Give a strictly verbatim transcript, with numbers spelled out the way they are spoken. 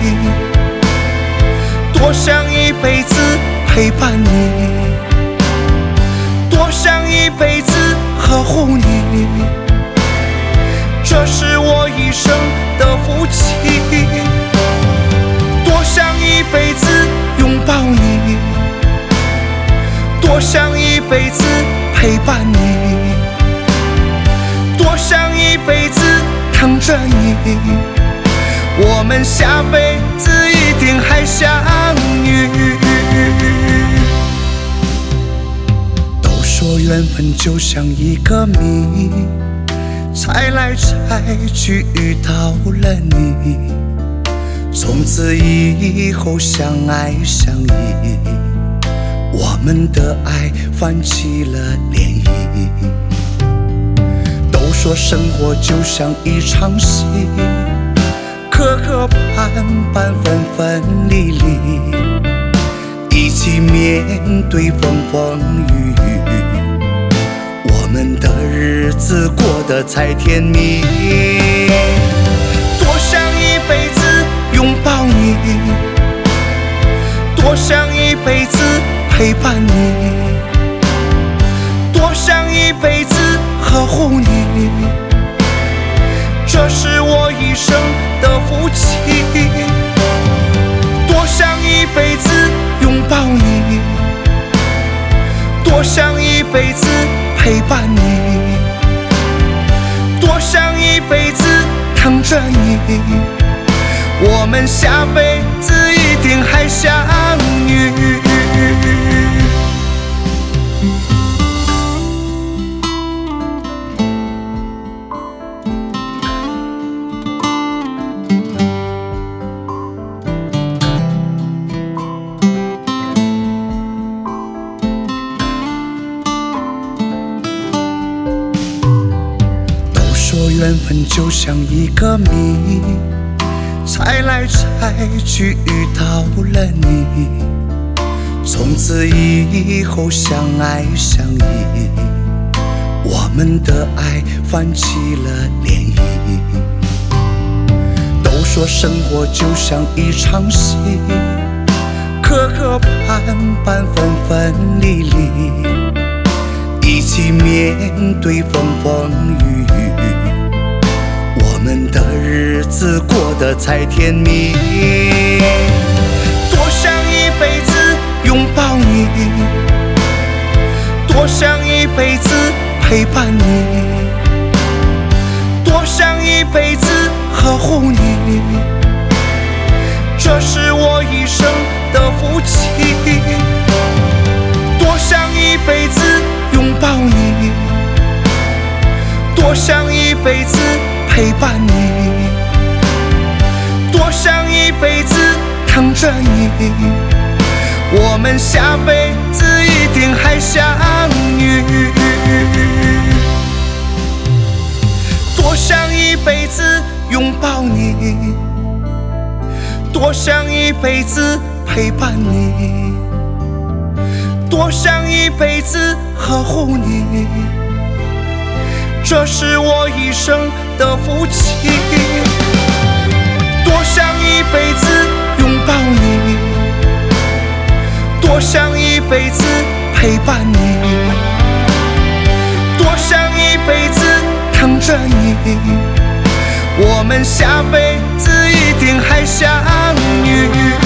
多想一辈子陪伴你，多想一辈子呵护你，这是我一生的福气。多想一辈子拥抱你，多想一辈子陪伴你，多想一辈子疼着你，我们下辈子一定还相遇。都说缘分就像一个谜，猜来猜去遇到了你，从此以后相爱相依，我们的爱泛起了涟漪。都说生活就像一场戏，磕磕绊绊，分分离离，一起面对风风雨雨，我们的日子过得才甜蜜。多想一辈子拥抱你，多想一辈子陪伴你，多想一辈子呵护你，这是我一生的福气。多想一辈子拥抱你，多想一辈子陪伴你，多想一辈子疼着你，我们下辈子一定还相遇。缘分就像一个谜，猜来猜去遇到了你，从此以后相爱相依，我们的爱泛起了涟漪。都说生活就像一场戏，磕磕绊绊，分分离离，一起面对风风雨雨，我们的日子过得才甜蜜。多想一辈子拥抱你，多想一辈子陪伴你，多想一辈子呵护你，这是我一生的福气。多想一辈子拥抱你，多想一辈子陪伴你，多想一辈子疼着你，我们下辈子一定还相遇。多想一辈子拥抱你，多想一辈子陪伴你，多想一辈子呵护你，这是我一生的福气。多想一辈子拥抱你，多想一辈子陪伴你，多想一辈子疼着你，我们下辈子一定还相遇。